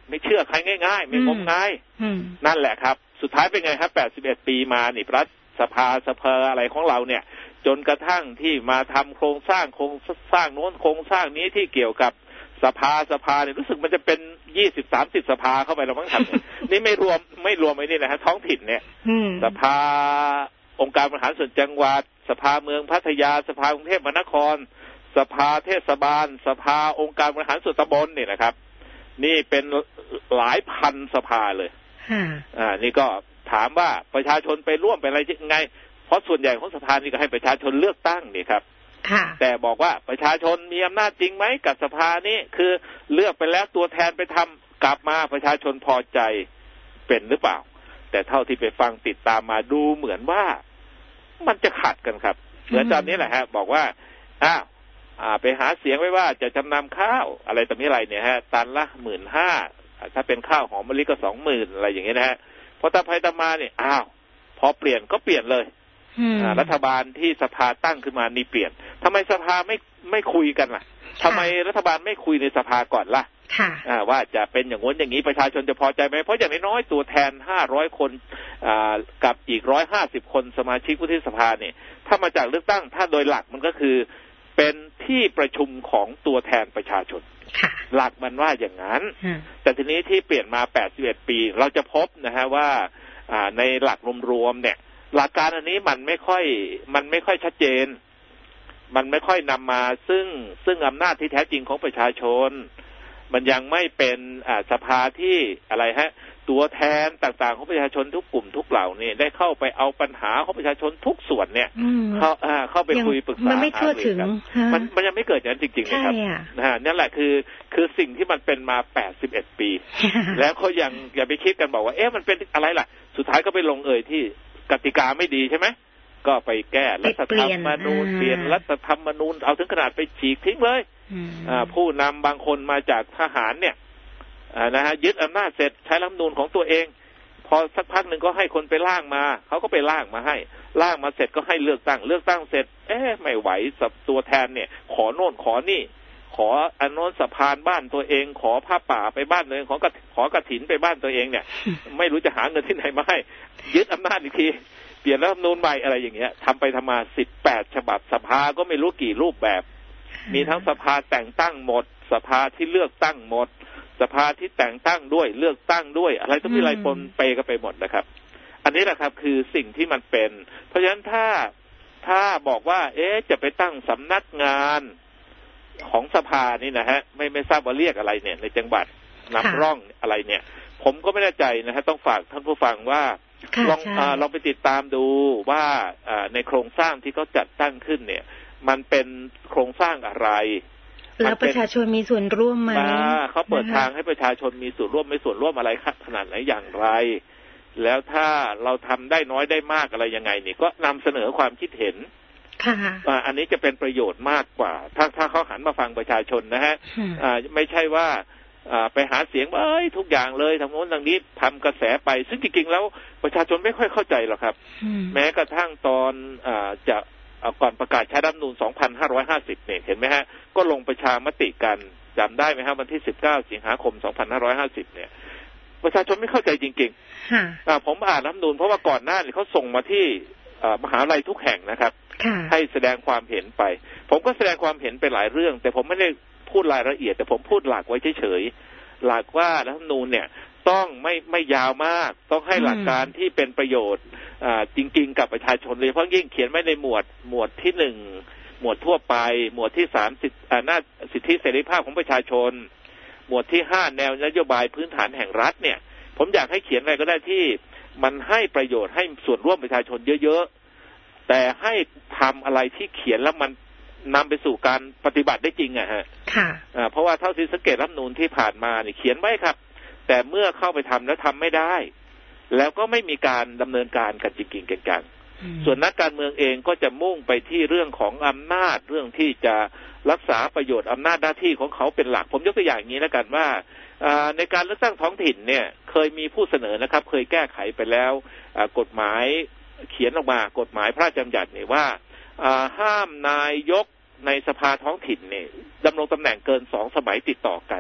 ไม่เชื่อใครง่ายๆไม่งมงายนั่นแหละครับสุดท้ายเป็นไงครับแปดสิบเอ็ดปีมานี่รัฐสภาสภาอะไรของเราเนี่ยจนกระทั่งที่มาทำโครงสร้างโครงสร้างโน้นโครงสร้างนี้ที่เกี่ยวกับสภาสภาเนี่ยรู้สึกมันจะเป็นยี่สิบสามสิบสภาเข้าไปแล้วมั้งครับ นี่ไม่รวมไม่รวมไอ้นี่นะฮะท้องถิ่นเนี่ยสภาองค์การบริหารส่วนจังหวัดสภาเมืองพัทยาสภากรุงเทพมหานครสภาเทศบาลสภาองค์การบริหารส่วนตำบลเนี่ยนะครับนี่เป็นหลายพันสภาเลยอ่านี่ก็ถามว่าประชาชนไปร่วมเป็นอะไรยังไงเพราะส่วนใหญ่ของสภานี่ก็ให้ประชาชนเลือกตั้งนี่ครับแต่บอกว่าประชาชนมีอำนาจจริงไหมกับสภานี้คือเลือกไปแล้วตัวแทนไปทำกลับมาประชาชนพอใจเป็นหรือเปล่าแต่เท่าที่ไปฟังติดตามมาดูเหมือนว่ามันจะขัดกันครับเหมือนตอนนี้แหละฮะบอกว่าอ้าวไปหาเสียงไว้ว่าจะจำนำข้าวอะไรต่อมีอะไรเนี่ยฮะตันละหมื่นห้าถ้าเป็นข้าวหอมมะลิก็สองหมื่นอะไรอย่างเงี้ยนะฮะพอตาภัยตามาเนี่ยอ้าวพอเปลี่ยนก็เปลี่ยนเลยรัฐบาลที่สภาตั้งขึ้นมานี่เปลี่ยนทำไมสภาไม่ไม่คุยกันล่ะทำไมรัฐบาลไม่คุยในสภาก่อนล่ะว่าจะเป็นอย่างงี้อย่างนี้ประชาชนจะพอใจไหมเพราะอย่างน้อยๆตัวแทนห้าร้อยคนกับอีกหนึ่งร้อยห้าสิบคนสมาชิกวุฒิสภาเนี่ยถ้ามาจากเลือกตั้งถ้าโดยหลักมันก็คือเป็นที่ประชุมของตัวแทนประชาชนหลักมันว่าอย่างนั้นแต่ทีนี้ที่เปลี่ยนมาแปดสิบเอ็ดปีเราจะพบนะฮะว่าในหลักรวมๆเนี่ยหลักการอันนี้มันไม่ค่อยมันไม่ค่อยชัดเจนมันไม่ค่อยนำมาซึ่งซึ่งอำนาจที่แท้จริงของประชาชนมันยังไม่เป็นสภาที่อะไรฮะตัวแทนต่างๆของประชาชนทุกกลุ่มทุกเหล่านี่ได้เข้าไปเอาปัญหาของประชาชนทุกส่วนเนี่ยเข้าเข้าไปคุยปรึกษามันไม่ทั่วถึงมันมันยังไม่เกิดอย่างนั้นจริงๆนะครับนะฮะนั่นแหละคือคือสิ่งที่มันเป็นมาแปดสิบเอ็ดปีแล้วเขายังอย่าไปคิดกันบอกว่าเอ๊ะมันเป็นอะไรล่ะสุดท้ายก็ไปลงเอยที่กติกาไม่ดีใช่ไหมก็ไปแก้รัฐธรรมนูญเปลี่ยนรัฐธรรมนูญเอาถึงขนาดไปฉีกทิ้งเลยผู้นำบางคนมาจากทหารเนี่ยนะฮะยึดอำนาจเสร็จใช้รัฐธรรมนูญของตัวเองพอสักพักหนึ่งก็ให้คนไปล่างมาเขาก็ไปล่างมาให้ล่างมาเสร็จก็ให้เลือกตั้งเลือกตั้งเสร็จเอ๊ะไม่ไหวสับตัวแทนเนี่ยขอโน่นขอนี่ขออันโน้นสะพานบ้านตัวเองขอผ้าป่าไปบ้านตัวเองขอกระขอกระถินไปบ้านตัวเองเนี่ยไม่รู้จะหาเงินที่ไหนมาให้ยึดอำนาจอีกทีเปลี่ยนรัฐธรรมนูญใหม่อะไรอย่างเงี้ยทำไปทำมาสิบแปดฉบับสภาก็ไม่รู้กี่รูปแบบมีทั้งสภาแต่งตั้งหมดสภาที่เลือกตั้งหมดสภาที่แต่งตั้งด้วยเลือกตั้งด้วยอะไรต้องมีหลายคนเปกันไปหมดนะครับอันนี้แหละครับคือสิ่งที่มันเป็นเพราะฉะนั้นถ้าถ้าบอกว่าเอ๊ะจะไปตั้งสำนักงานของสภานี่นะฮะไม่ไม่ทราบว่าเรียกอะไรเนี่ยในจังหวัดนำร่องอะไรเนี่ยผมก็ไม่แน่ใจนะฮะต้องฝากท่านผู้ฟังว่าลองอ่าลองไปติดตามดูว่าอ่าในโครงสร้างที่เขาจัดตั้งขึ้นเนี่ยมันเป็นโครงสร้างอะไรแล้วประชาชนมีส่วนร่วมไหมเขาเปิดทางให้ประชาชนมีส่วนร่วมไม่ส่วนร่วมอะไรขนาดไหนอย่างไรแล้วถ้าเราทำได้น้อยได้มากอะไรยังไงนี่ก็นำเสนอความคิดเห็นค่ะอันนี้จะเป็นประโยชน์มากกว่าถ้าถ้าเขาหันมาฟังประชาชนนะฮะอ่าไม่ใช่ว่าไปหาเสียงว่าเอ้ยทุกอย่างเลยทางโน้นทางนี้ทำกระแสไปซึ่งจริงๆแล้วประชาชนไม่ค่อยเข้าใจหรอกครับแม้กระทั่งตอนอ่าจะก่อนประกาศใช้รัฐธรรมนูญสองพันห้าร้อยห้าสิบเนี่ยเห็นไหมฮะก็ลงประชามติกันจำได้ไหมครับวันที่สิบเก้าสิงหาคมสองพันห้าร้อยห้าสิบเนี่ยประชาชนไม่เข้าใจจริงๆผมอ่านรัฐธรรมนูญเพราะว่าก่อนหน้านี้เขาส่งมาที่มหาวิทยาลัยทุกแห่งนะครับให้แสดงความเห็นไปผมก็แสดงความเห็นไปหลายเรื่องแต่ผมไม่ได้พูดรายละเอียดแต่ผมพูดหลักไว้เฉยๆหลักว่ารัฐธรรมนูญเนี่ยต้องไม่ไม่ยาวมากต้องให้หลักการที่เป็นประโยชน์จริงๆกับประชาชนเลยเพราะยิ่งเขียนไว้ในหมวดหมวดที่หนึ่งหมวดทั่วไปหมวดที่สามสิทธิหน้าสิทธิเสรีภาพของประชาชนหมวดที่ห้าแนวนโยบายพื้นฐานแห่งรัฐเนี่ยผมอยากให้เขียนอะไรก็ได้ที่มันให้ประโยชน์ให้ส่วนร่วมประชาชนเยอะๆแต่ให้ทำอะไรที่เขียนแล้วมันนำไปสู่การปฏิบัติได้จริงอะฮะค่ะเพราะว่าเท่าที่สังเกตรัฐธรรมนูญที่ผ่านมาเนี่ยเขียนไว้ครับแต่เมื่อเข้าไปทำแล้วทำไม่ได้แล้วก็ไม่มีการดำเนินการกันจริงๆกันๆส่วนนักการเมืองเองก็จะมุ่งไปที่เรื่องของอำนาจเรื่องที่จะรักษาประโยชน์อำนาจหน้าที่ของเขาเป็นหลักผมยกตัวอย่างนี้แล้วกันว่าในการเลือกตั้งท้องถิ่นเนี่ยเคยมีผู้เสนอนะครับเคยแก้ไขไปแล้วกฎหมายเขียนออกมากฎหมายพระราชบัญญัติเนี่ยว่าห้ามนายกในสภาท้องถิ่นเนี่ยดำรงตำแหน่งเกินสองสมัยติดต่อกัน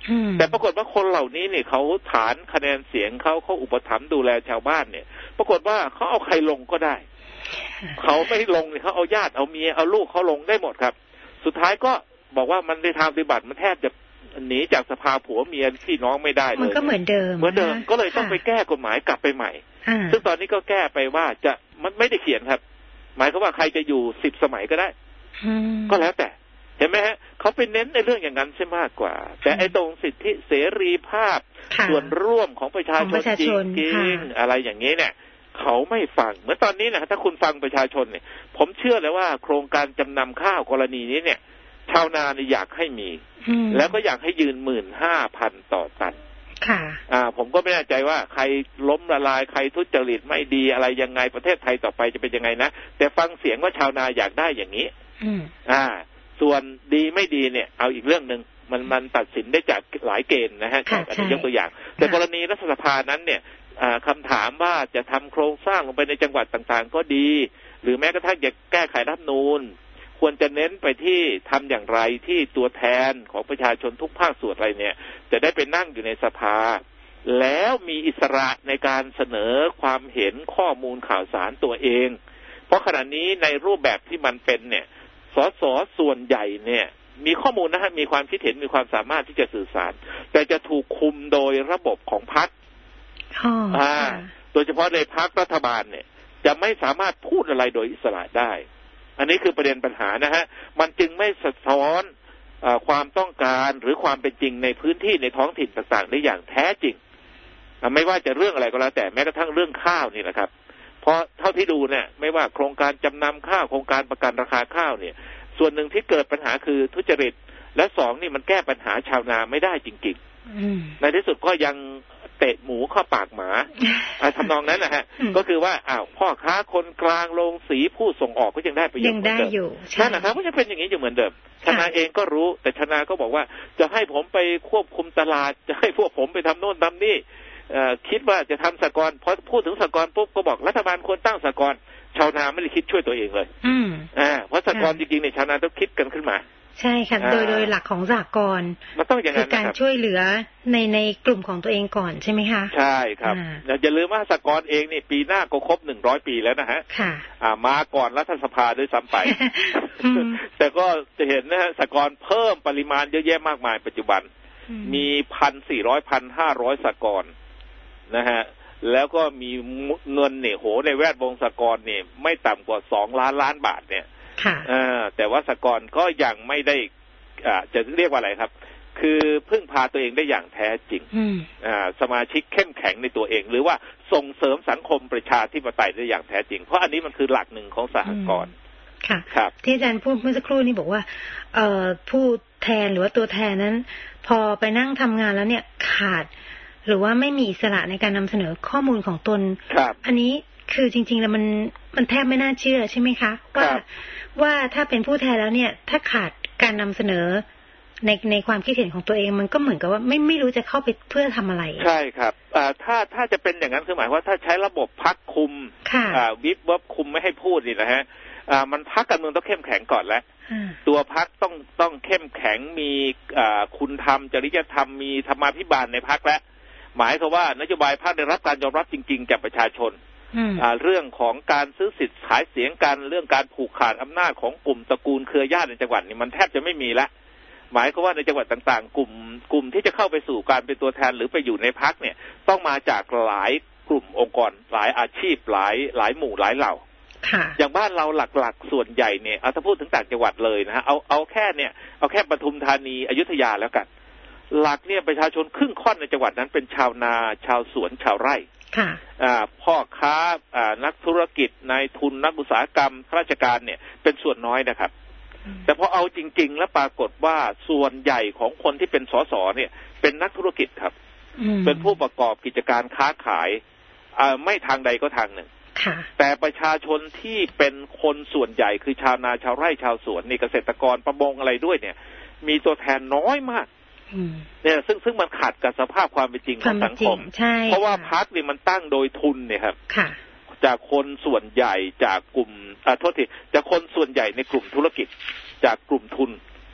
แต่ปรากฏว่าคนเหล่านี้เนี่ยเขาฐานคะแนนเสียงเขาเขาอุปถัมภ์ดูแลชาวบ้านเนี่ยปรากฏว่าเขาเอาใครลงก็ได้เขาไม่ลงเนี่ยเขาเอาญาติเอาเมียเอาลูกเขาลงได้หมดครับสุดท้ายก็บอกว่ามันในทางปฏิบัติมันแทบจะหนีจากสภาผัวเมียพี่น้องไม่ได้เลยมันก็เหมือนเดิมเหมือนเดิมก็เลยต้องไปแก้กฎหมายกลับไปใหม่ซึ่งตอนนี้ก็แก้ไปว่าจะมันไม่ได้เขียนครับหมายความว่าใครจะอยู่สิบสมัยก็ได้ก็แล้วแต่เห็นไหมฮะเขาไปเน้นในเรื่องอย่างนั้นใช่มากกว่าแต่ไอ้ตรงสิทธิเสรีภาพส่วนร่วมของประชาชนจริงๆอะไรอย่างนี้เนี่ยเขาไม่ฟังเหมือนตอนนี้นะถ้าคุณฟังประชาชนเนี่ยผมเชื่อเลยว่าโครงการจำนำข้าวกรณีนี้เนี่ยชาวนาเนี่ยอยากให้มีแล้วก็อยากให้ยืนหมื่นห้าพันต่อตันค่ะอ่าผมก็ไม่แน่ใจว่าใครล้มละลายใครทุจริตไม่ดีอะไรยังไงประเทศไทยต่อไปจะเป็นยังไงนะแต่ฟังเสียงว่าชาวนาอยากได้อย่างนี้อ่าส่วนดีไม่ดีเนี่ยเอาอีกเรื่องนึงมันมันตัดสินได้จากหลายเกณฑ์นะฮะอันนี้ยกตัวอย่างแต่กรณีรัฐสภานั้นเนี่ยคำถามว่าจะทำโครงสร้างลงไปในจังหวัดต่างๆก็ดีหรือแม้กระทั่งจะแก้ไขรัฐธรรมนูญควรจะเน้นไปที่ทำอย่างไรที่ตัวแทนของประชาชนทุกภาคส่วนอะไรเนี่ยจะได้ไปนั่งอยู่ในสภาแล้วมีอิสระในการเสนอความเห็นข้อมูลข่าวสารตัวเองเพราะขณะนี้ในรูปแบบที่มันเป็นเนี่ยสสส่วนใหญ่เนี่ยมีข้อมูลนะฮะมีความคิดเห็นมีความสามารถที่จะสื่อสารแต่จะถูกคุมโดยระบบของพรรคอ่าโดยเฉพาะในพรรครัฐบาลเนี่ยจะไม่สามารถพูดอะไรโดยอิสระได้อันนี้คือประเด็นปัญหานะฮะมันจึงไม่สะท้อนเอ่อความต้องการหรือความเป็นจริงในพื้นที่ในท้องถิ่นต่างๆได้อย่างแท้จริงไม่ว่าจะเรื่องอะไรก็แล้วแต่แม้กระทั่งเรื่องข้าวนี่แหละครับเพราะเท่าที่ดูเนี่ยไม่ว่าโครงการจำนำข้าวโครงการประกันราคาข้าวเนี่ยส่วนหนึ่งที่เกิดปัญหาคือทุจริตและสองนี่มันแก้ปัญหาชาวนาไม่ได้จริงๆในที่สุดก็ยังเตะหมูเข้าปากหมาทำนองนั้นนะฮะก็คือว่าอ้าวพ่อค้าคนกลางโรงสีผู้ส่งออกก็ยังได้ประโยชน์เหมือนเดิมนั่นนะครับก็จะเป็นอย่างนี้อยู่เหมือนเดิมชาวนาเองก็รู้แต่ชาวนาก็บอกว่าจะให้ผมไปควบคุมตลาดจะให้พวกผมไปทำโน่นทำนี่คิดว่าจะทำสหกรณ์พอพูดถึงสหกรณ์ปุ๊บก็บอกรัฐบาลควรตั้งสหกรณ์ชาวนาไม่ได้คิดช่วยตัวเองเลยอ่าเพราะสหกรณ์จริงๆเนี่ยชาวนาต้องคิดกันขึ้นมาใช่ค่ะโดยโดยหลักของสหกรณ์มันต้องอย่างนั้นคือการช่วยเหลือในในกลุ่มของตัวเองก่อนใช่ไหมคะใช่ครับอย่าลืมว่าสหกรณ์เองนี่ปีหน้าก็ครบหนึ่งร้อยปีแล้วนะฮะค่ะอ่ามาก่อนรัฐสภาด้วยซ้ำไป แต่ก็จะเห็นนะฮะสหกรณ์เพิ่มปริมาณเยอะแยะมากมายปัจจุบันมีพันสี่ร้อยพันห้าร้อยสหกรณ์นะฮะแล้วก็มีเงินเนี่ยโหในแวดวงสหกรณ์เนี่ยไม่ต่ำกว่าสองล้านล้านบาทเนี่ยแต่ว่าสหกรณ์ก็ยังไม่ได้จะเรียกว่าอะไรครับคือพึ่งพาตัวเองได้อย่างแท้จริงสมาชิกเข้มแข็งในตัวเองหรือว่าส่งเสริมสังคมประชาธิปไตยได้อย่างแท้จริงเพราะอันนี้มันคือหลักหนึ่งของสหกรณ์ค่ะที่อาจารย์พูดเมื่อสักครู่นี้บอกว่าผู้แทนหรือว่าตัวแทนนั้นพอไปนั่งทำงานแล้วเนี่ยขาดหรือว่าไม่มีอิสระในการนำเสนอข้อมูลของตนอันนี้คือจริงๆแล้วมันมันแทบไม่น่าเชื่อใช่ไหมคะว่าว่าถ้าเป็นผู้แทนแล้วเนี่ยถ้าขาดการนำเสนอในในความคิดเห็นของตัวเองมันก็เหมือนกับว่าไม่ไม่รู้จะเข้าไปเพื่อทำอะไรใช่ครับถ้าถ้าจะเป็นอย่างนั้นคือหมายว่าถ้าใช้ระบบพรรคคุมวิบวับคุมไม่ให้พูดนี่นะฮะมันพรรคการเมืองต้องเข้มแข็งก่อนแล้วตัวพรรคต้องต้องเข้มแข็งมีคุณธรรมจริยธรรมมีธรรมาภิบาลในพรรคแล้วหมายความว่านโยบายพรรคได้รับการยอมรับจริงๆจากประชาชนเรื่องของการซื้อสิทธิ์ขายเสียงกันเรื่องการผูกขาดอำนาจของกลุ่มตระกูลเครือญาติในจังหวัดนี่มันแทบจะไม่มีละหมายความว่าในจังหวัดต่างๆกลุ่มกลุ่มที่จะเข้าไปสู่การเป็นตัวแทนหรือไปอยู่ในพรรคเนี่ยต้องมาจากหลายกลุ่มองค์กรหลายอาชีพหลายหลายหมู่หลายเหล่าอย่างบ้านเราหลักๆส่วนใหญ่เนี่ยเอาถ้าพูดถึงต่างจังหวัดเลยนะฮะเอาเอาแค่เนี่ยเอาแค่ปทุมธานีอยุธยาแล้วกันหลักเนี่ยประชาชนครึ่งค่อนในจังหวัดนั้นเป็นชาวนาชาวสวนชาวไร่พ่อค้านักธุรกิจนายทุนนักอุตสาหกรรมข้าราชการเนี่ยเป็นส่วนน้อยนะครับแต่พอเอาจริงๆแล้วปรากฏว่าส่วนใหญ่ของคนที่เป็นสสเนี่ยเป็นนักธุรกิจครับเป็นผู้ประกอบกิจการค้าขายไม่ทางใดก็ทางหนึ่งแต่ประชาชนที่เป็นคนส่วนใหญ่คือชาวนาชาวไร่ชาวสวนนี่เกษตรกรประมงอะไรด้วยเนี่ยมีตัวแทนน้อยมากเนี่ยซึ่งซึ่งมันขัดกับสภาพความเป็นจริงของสังคมเพราะว่าพรรคนี่มันตั้งโดยทุนเนี่ยครับจากคนส่วนใหญ่จากกลุ่มอ่าโทษทีจากคนส่วนใหญ่ในกลุ่มธุรกิจจากกลุ่มทุน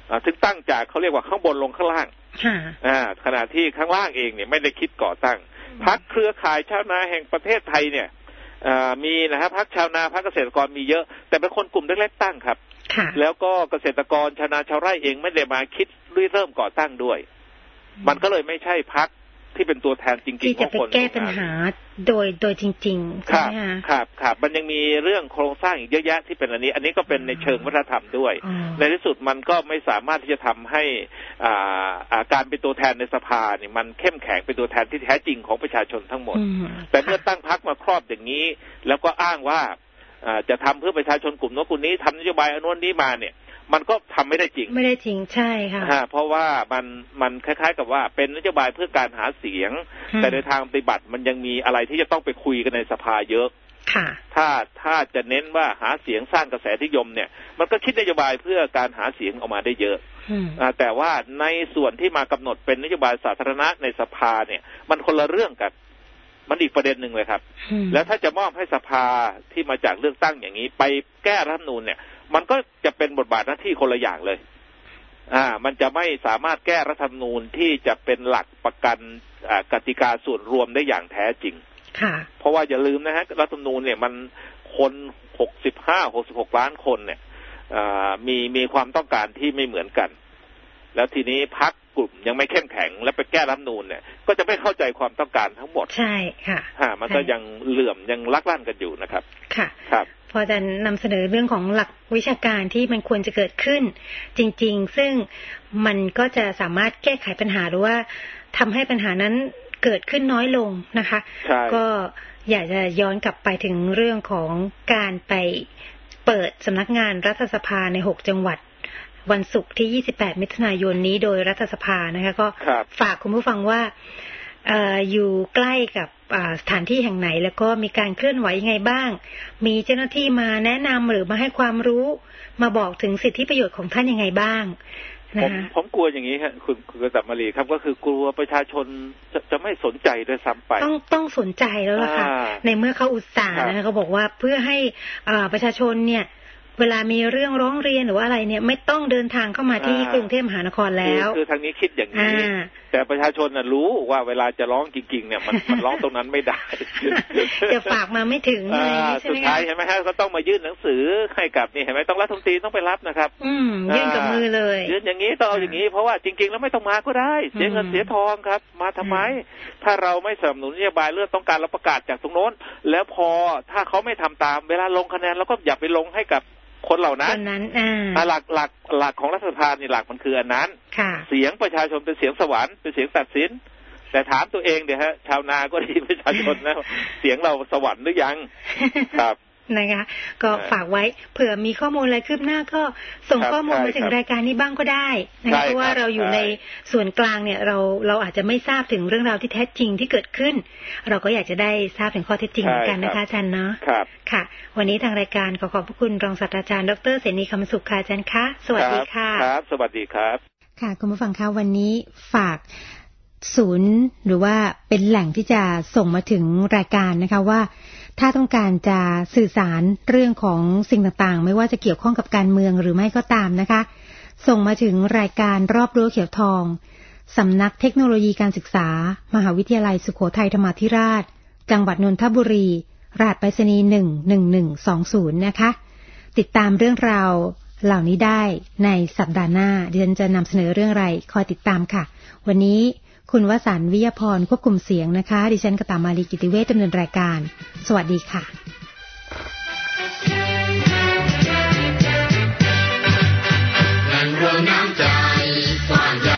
ซึ่งตั้งจากเขาเรียกว่าข้างบนลงข้างล่างอ่าขณะที่ข้างล่างเองเนี่ยไม่ได้คิดก่อตั้งพรรคเครือข่ายชาวนาแห่งประเทศไทยเนี่ยมีนะครับพรรคชาวนาพรรคเกษตรกรมีเยอะแต่เป็นคนกลุ่มเล็กๆตั้งครับแล้วก็เกษตรกรชาวนาชาวไร่เองไม่ได้มาคิดริเริ่มก่อตั้งด้วยมันก็เลยไม่ใช่พรรคที่เป็นตัวแทนจริงๆของคนที่จะไปแก้ปัญหาโดยโดยจริงๆใช่ไหมคะครับครับมันยังมีเรื่องโครงสร้างอีกเยอะแยะที่เป็นอันนี้อันนี้ก็เป็นในเชิงวัฒนธรรมด้วยในที่สุดมันก็ไม่สามารถที่จะทำให้อ่าการเป็นตัวแทนในสภาเนี่ยมันเข้มแข็งเป็นตัวแทนที่แท้จริงของประชาชนทั้งหมดแต่เมื่อตั้งพรรคมาครอบอย่างนี้แล้วก็อ้างว่าจะทำเพื่อประชาชนกลุ่มโน้นกลุ่มนี้ทำนโยบายอันโน้นนี้มาเนี่ยมันก็ทำไม่ได้จริงไม่ได้จริงใช่ค่ะเพราะว่ามันมันคล้ายๆกับว่าเป็นนโยบายเพื่อการหาเสียงแต่ในทางปฏิบัติมันยังมีอะไรที่จะต้องไปคุยกันในสภาเยอะค่ะถ้าถ้าจะเน้นว่าหาเสียงสร้างกระแสนิยมเนี่ยมันก็คิดนโยบายเพื่อการหาเสียงออกมาได้เยอะแต่ว่าในส่วนที่มากำหนดเป็นนโยบายสาธารณะในสภาเนี่ยมันคนละเรื่องกันมันอีกประเด็นหนึ่งเลยครับแล้วถ้าจะมอบให้สภาที่มาจากเลือกตั้งอย่างนี้ไปแก้รัฐธรรมนูญเนี่ยมันก็จะเป็นบทบาทหน้าที่คนละอย่างเลยอ่ามันจะไม่สามารถแก้รัฐธรรมนูญที่จะเป็นหลักประกันอ่ากติกาส่วนรวมได้อย่างแท้จริงค่ะเพราะว่าอย่าลืมนะฮะรัฐธรรมนูญเนี่ยมันคนหกสิบห้า หกสิบหกล้านคนเนี่ยอ่ามีมีความต้องการที่ไม่เหมือนกันแล้วทีนี้พรรคกลุ่มยังไม่เข้มแข็งแล้วไปแก้รัฐธรรมนูญเนี่ยก็จะไม่เข้าใจความต้องการทั้งหมดใช่ค่ะฮะมันก็ยังเหลื่อมยังลักลั่นกันอยู่นะครับค่ะครับพอจะนำเสนอเรื่องของหลักวิชาการที่มันควรจะเกิดขึ้นจริงๆซึ่งมันก็จะสามารถแก้ไขปัญหาหรือว่าทำให้ปัญหานั้นเกิดขึ้นน้อยลงนะคะก็อยากจะย้อนกลับไปถึงเรื่องของการไปเปิดสำนักงานรัฐสภาในหกจังหวัดวันศุกร์ที่ยี่สิบแปดมิถุนายนนี้โดยรัฐสภานะคะก็ฝากคุณผู้ฟังว่าเอ่ออยู่ใกล้กับสถานที่แห่งไหนแล้วก็มีการเคลื่อนไหวยังไงบ้างมีเจ้าหน้าที่มาแนะนำหรือมาให้ความรู้มาบอกถึงสิทธิประโยชน์ของท่านยังไงบ้างผมผมกลัวอย่างนี้ครับคุณคุณกฤษณาลีครับก็คือกลัวประชาชนจะจะไม่สนใจด้วยซ้ำไปต้องต้องสนใจแล้วล่ะค่ะในเมื่อเขาอุตส่าห์นะเขาบอกว่าเพื่อให้ประชาชนเนี่ยเวลามีเรื่องร้องเรียนหรือว่าอะไรเนี่ยไม่ต้องเดินทางเข้ามาที่กรุงเทพมหานครแล้วคือทางนี้คิดอย่างนี้แต่ประชาชนน่ะรู้ว่าเวลาจะร้องจริงๆเนี่ยมันมันร้องตรงนั้นไม่ได้จะฝากมาไม่ถึงอะไรใช่ไหมคะสุดท้ายเห็นไหมฮะก็ต้องมายื่นหนังสือให้กับนี่เห็นไหมต้องรัฐมนตรีต้องไปรับนะครับอืมยื่นกับมือเลยยื่นอย่างนี้ต้องเอาอย่างนี้เพราะว่าจริงๆแล้วไม่ต้องมาก็ได้เสียเงินเสียทองครับมาทำไมถ้าเราไม่สนับสนุนนโยบายเรื่องต้องการเราประกาศจากตรงโน้นแล้วพอถ้าเขาไม่ทำตามเวลาลงคะแนนเราก็อย่าไปลงให้กับคนเหล่านั้นนั้นหลักหลักหลักของรัฐสภานี่หลักมันคืออันนั้นเสียงประชาชนเป็นเสียงสวรรค์เป็นเสียงตัดสินแต่ถามตัวเองเดี๋ยวฮะชาวนาก็ดีประชาชนนะเสียงเราสวรรค์หรือยังครับนะคะก็ฝากไว้เผื่อมีข้อมูลอะไรคืบหน้าก็ส่งข้อมูลมาถึงรายการนี้บ้างก็ได้นะคะเพราะว่าเราอยู่ในส่วนกลางเนี่ยเราเราอาจจะไม่ทราบถึงเรื่องราวที่แท้จริงที่เกิดขึ้นเราก็อยากจะได้ทราบถึงข้อเท็จจริงเหมือนกันนะคะอาจารย์เนาะค่ะวันนี้ทางรายการขอขอบพระคุณรองศาสตราจารย์ดร.เสนีคำสุขค่ะอาจารย์คะสวัสดีค่ะครับสวัสดีครับค่ะคุณผู้ฟังคะวันนี้ฝากศูนย์หรือว่าเป็นแหล่งที่จะส่งมาถึงรายการนะคะว่าถ้าต้องการจะสื่อสารเรื่องของสิ่งต่างๆไม่ว่าจะเกี่ยวข้องกับการเมืองหรือไม่ก็ตามนะคะส่งมาถึงรายการรอบรั้วเขียวทองสำนักเทคโนโลยีการศึกษามหาวิทยาลัยสุโขทัยธรรมาธิราชจังหวัดนนทบุรีรหัสไปรษณีย์หนึ่ง หนึ่ง หนึ่ง สองศูนย์นะคะติดตามเรื่องราวเหล่านี้ได้ในสัปดาห์หน้าดิฉันจะนำเสนอเรื่องอะไรคอยติดตามค่ะวันนี้คุณวสันต์ วิยพรควบคุมเสียงนะคะดิฉันกตามาลีกิติเวชดำเนินรายการสวัสดีค่ะ